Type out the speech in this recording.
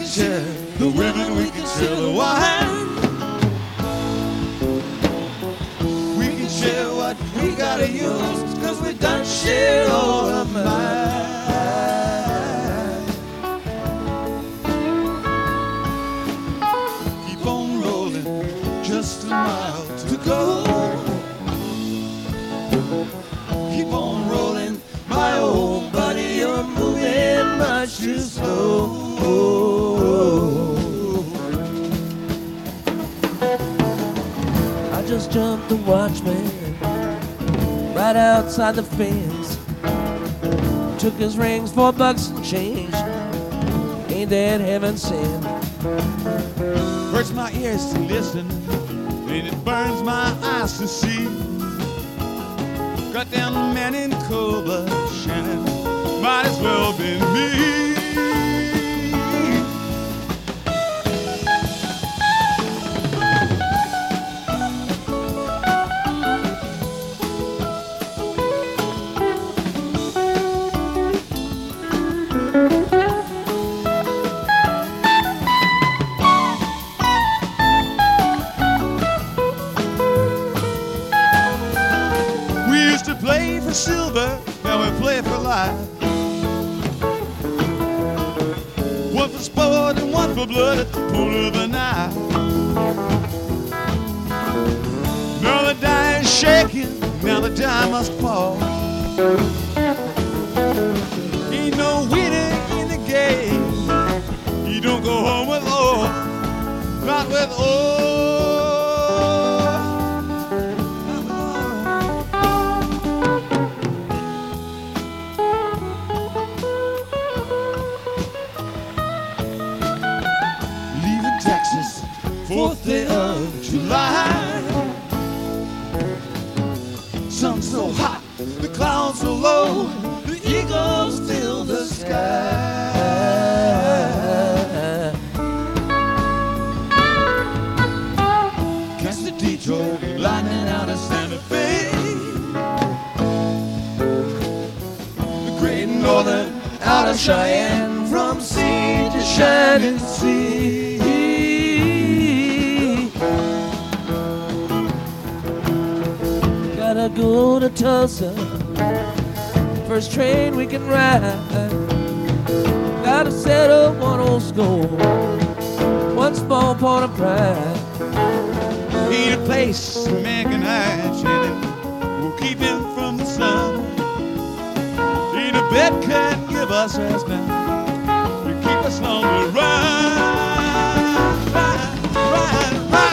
share the women, we can share the wine. We can share what we gotta use, 'cause we done shared all of mine. Keep on rolling, just a mile to go. Keep on rolling, my old buddy, you're moving much too slow. I just jumped the watchman right outside the fence. Took his rings for bucks and change. Ain't that heaven sent? Hurts my ears to listen, and it burns my eyes to see. Cut down the man in Cobra, Shannon, might as well been me. Play for silver, now we play for life. One for sport and one for blood at the point of a knife. Now the die is shaking, now the die must fall. Ain't no winner in the game. You don't go home with all, not with all. Texas, 4th day of July. Sun so hot, the clouds so low, the eagles fill the sky. Catch the Detroit lightning out of Santa Fe. The Great Northern out of Cheyenne, from sea to shining sea. Gotta go to Tulsa, first train we can ride. Gotta settle one old score, one small point of pride. Need a place a man can hide, Shannon, will keep him from the sun. Need a bed can give us rest now, to keep us on the run. Ride, ride, ride.